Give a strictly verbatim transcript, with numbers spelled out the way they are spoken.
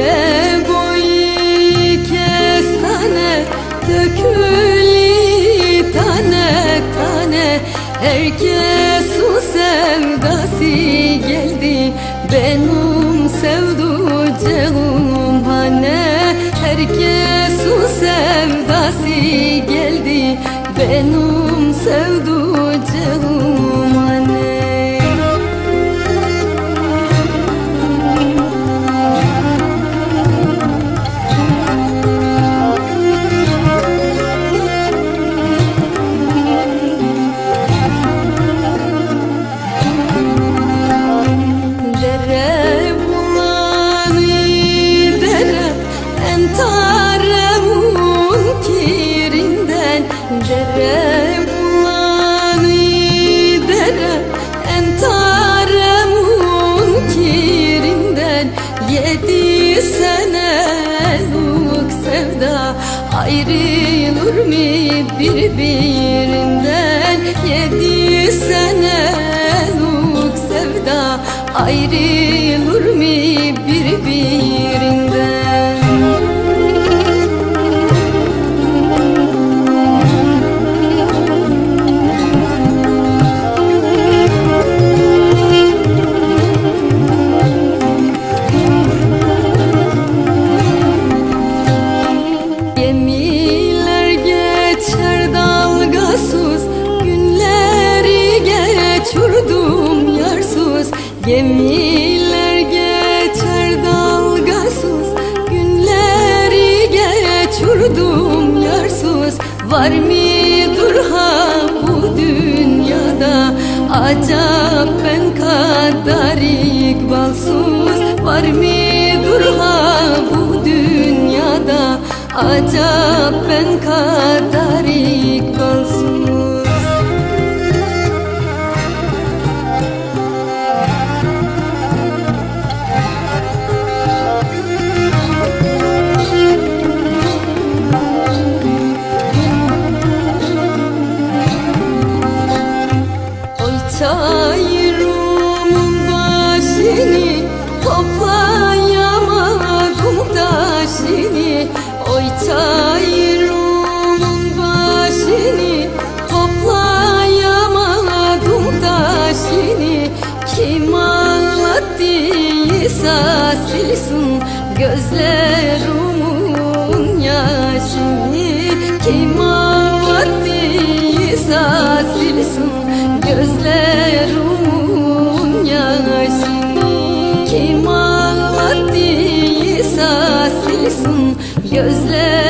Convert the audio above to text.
Dere boyu kestane dökülü tane tane. Herkes su sevdası geldi benim sevducağım hane. Herkes su sevdası geldi benim sevducağım hane. Dere bulanı dere entaremun kirinden. Yedi senelik sevda ayrılır mı birbirinden? Yedi senelik sevda ayrılır mı birbirinden? Uçurdum yarsız, gemiler geçer dalgasız. Günleri geçirdim yarsız. Var mıdır ha bu dünyada acap ben kadar ikbalsız? Var mıdır ha bu dünyada acap ben kadar ikbalsız? Çayırımın başını toplayamadım taşını. Oy çayırımın başını toplayamadım taşını. Kim anlattıysa silsin gözlerimin yaşını. Kim anlattıysa silsin gözlerimin yaşını. Kim ağlattıysa silsin gözler